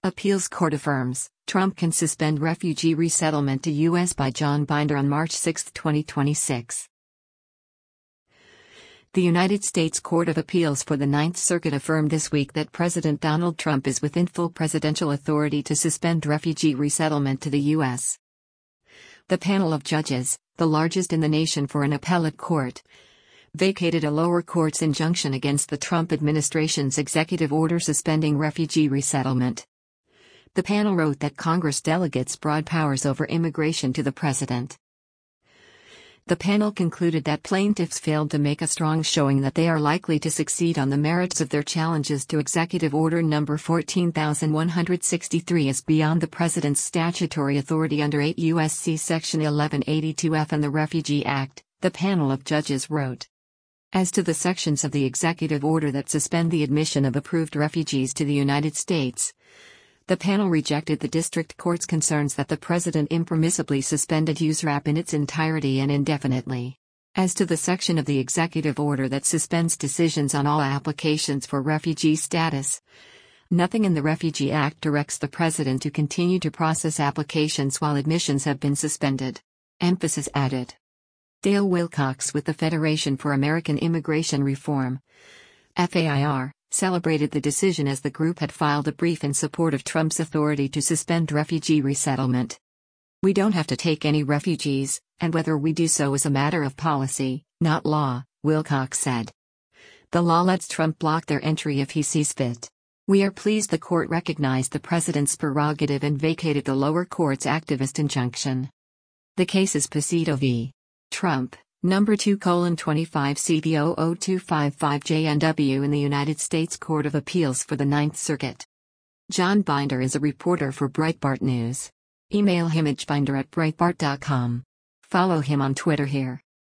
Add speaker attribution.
Speaker 1: Appeals Court affirms, Trump can suspend refugee resettlement to U.S. by John Binder on March 6, 2026. The United States Court of Appeals for the Ninth Circuit affirmed this week that President Donald Trump is within full presidential authority to suspend refugee resettlement to the U.S. The panel of judges, the largest in the nation for an appellate court, vacated a lower court's injunction against the Trump administration's executive order suspending refugee resettlement. The panel wrote that Congress delegates broad powers over immigration to the president. The panel concluded that plaintiffs failed to make a strong showing that they are likely to succeed on the merits of their challenges to Executive Order No. 14,163 as beyond the president's statutory authority under 8 U.S.C. Section 1182F and the Refugee Act, the panel of judges wrote. As to the sections of the executive order that suspend the admission of approved refugees to the United States, the panel rejected the district court's concerns that the president impermissibly suspended USRAP in its entirety and indefinitely. As to the section of the executive order that suspends decisions on all applications for refugee status, nothing in the Refugee Act directs the president to continue to process applications while admissions have been suspended. Emphasis added. Dale Wilcox with the Federation for American Immigration Reform, FAIR, celebrated the decision as the group had filed a brief in support of Trump's authority to suspend refugee resettlement. "We don't have to take any refugees, and whether we do so is a matter of policy, not law," Wilcox said. "The law lets Trump block their entry if he sees fit. We are pleased the court recognized the president's prerogative and vacated the lower court's activist injunction." The case is Pacito v. Trump, No. 2:25 CV00255 in the United States Court of Appeals for the Ninth Circuit. John Binder is a reporter for Breitbart News. Email him at binder@breitbart.com. Follow him on Twitter here.